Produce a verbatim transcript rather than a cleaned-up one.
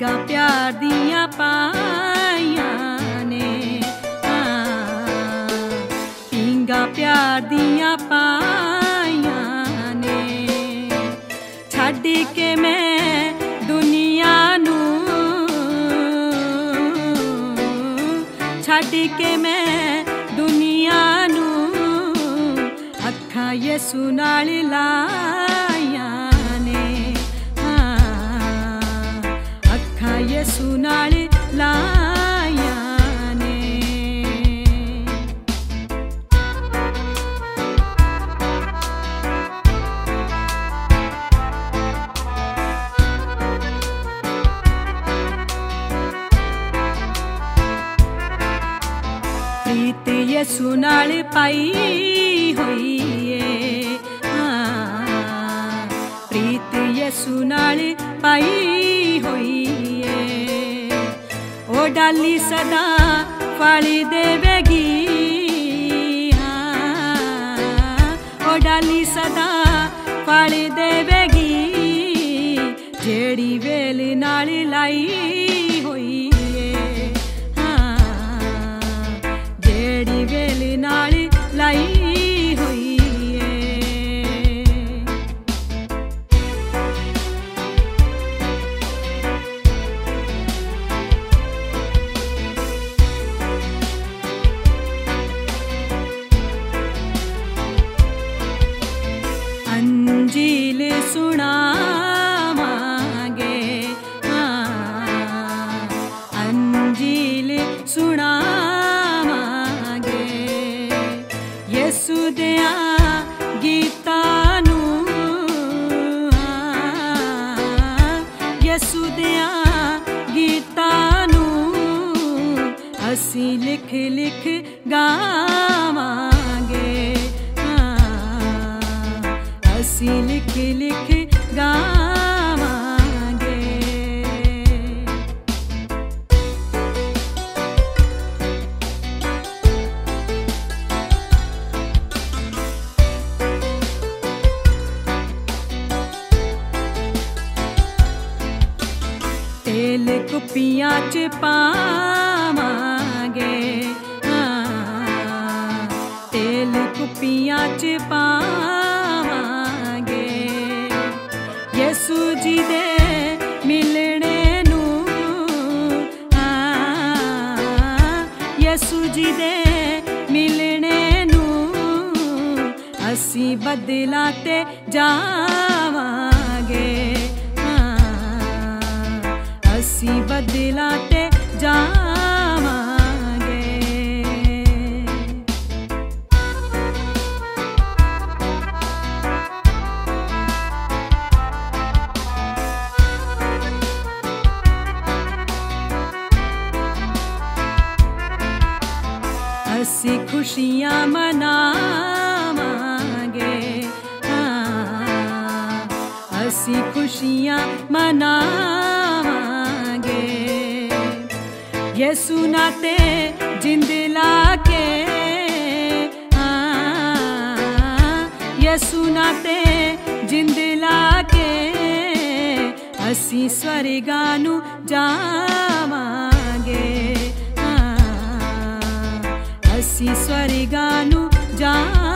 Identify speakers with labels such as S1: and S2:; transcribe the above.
S1: ਪੀਂਗਾ ਪਿਆਰ ਦੀਆਂ ਪਾਈਆਂ ਨੇ, ਪੀਂਗਾ ਪਿਆਰ ਦੀਆਂ ਪਾਈਆਂ ਨੇ। ਛੱਡ ਕੇ ਮੈਂ ਦੁਨੀਆ ਨੂੰ, ਛੱਡ ਕੇ ਮੈਂ ਦੁਨੀਆ ਨੂੰ ਅੱਖਾਂ ਯਿਸੂ ਨਾਲ ਲਾਈਆਂ ਨੇ, ਅੱਖਾਂ ਯਿਸੂ ਨਾਲ ਲਾਈਆਂ ਨੇ। ਪ੍ਰੀਤ ਯਿਸੂ ਨਾਲ ਪਾਈ ਹੋਈ ਏ, ਪ੍ਰੀਤ ਯਿਸੂ ਨਾਲ ਪਾਈ ਹੋਈ ਏ। ਉਹ ਡਾਲੀ ਸਦਾ ਫਲ ਦੇਵੇਗੀ, ਉਹ ਡਾਲੀ ਸਦਾ ਫਲ ਦੇਵੇਗੀ, ਜਿਹੜੀ ਵੇਲ ਨਾਲ ਲਾਈ ਹੋਈ ਏ, ਜਿਹੜੀ ਵੇਲ ਨਾਲ ਲਾਈ ਹੋਈ ਏ। ਅੰਜੀਲ ਸੁਣਾਵਾਂਗੇ, ਅੰਜੀਲ ਸੁਣਾਵਾਂਗੇ, ਯਿਸੂ ਦਿਆਂ ਗੀਤਾਂ ਨੂੰ, ਯਿਸੂ ਦਿਆਂ ਗੀਤਾਂ ਨੂੰ ਅਸੀਂ ਲਿਖ ਲਿਖ ਗਾਵਾਂਗੇ, ਅਸੀਂ ਲਿਖ ਲਿਖ ਗਾਵਾਂਗੇ। ਤੇਲ ਕੁੱਪੀਆਂ ਚ ਪਾਵਾਂਗੇ, ਤੇਲ ਕੁੱਪੀਆਂ ਚ ਪਾਵਾਂਗੇ, ਯਿਸੂ ਜੀ ਦੇ ਮਿਲਣੇ ਨੂੰ, ਯਿਸੂ ਜੀ ਦੇ ਮਿਲਣੇ ਨੂੰ ਅਸੀਂ ਬਦਲਾਂ ਤੇ ਜਾਵਾਂਗੇ, ਅਸੀਂ ਬਦਲਾਂ ਤੇ ਜਾਵਾਂਗੇ। ਅਸੀਂ ਖੁਸ਼ੀਆਂ ਮਨਾਵਾਂਗੇ, ਅਸੀਂ ਖੁਸ਼ੀਆਂ ਮਨਾਵਾਂਗੇ, ਯਿਸੂ ਨਾਂ ਤੇ ਜਿੰਦ ਲਾ ਕੇ, ਯਿਸੂ ਨਾਂ ਤੇ ਜਿੰਦ ਲਾ ਕੇ ਅਸੀਂ ਸਵਰਗਾਂ ਨੂੰ ਜਾਵਾਂਗੇ, ਅਸੀਂ ਸਵਰਗਾਂ ਨੂੰ ਜਾਵਾਂਗੇ।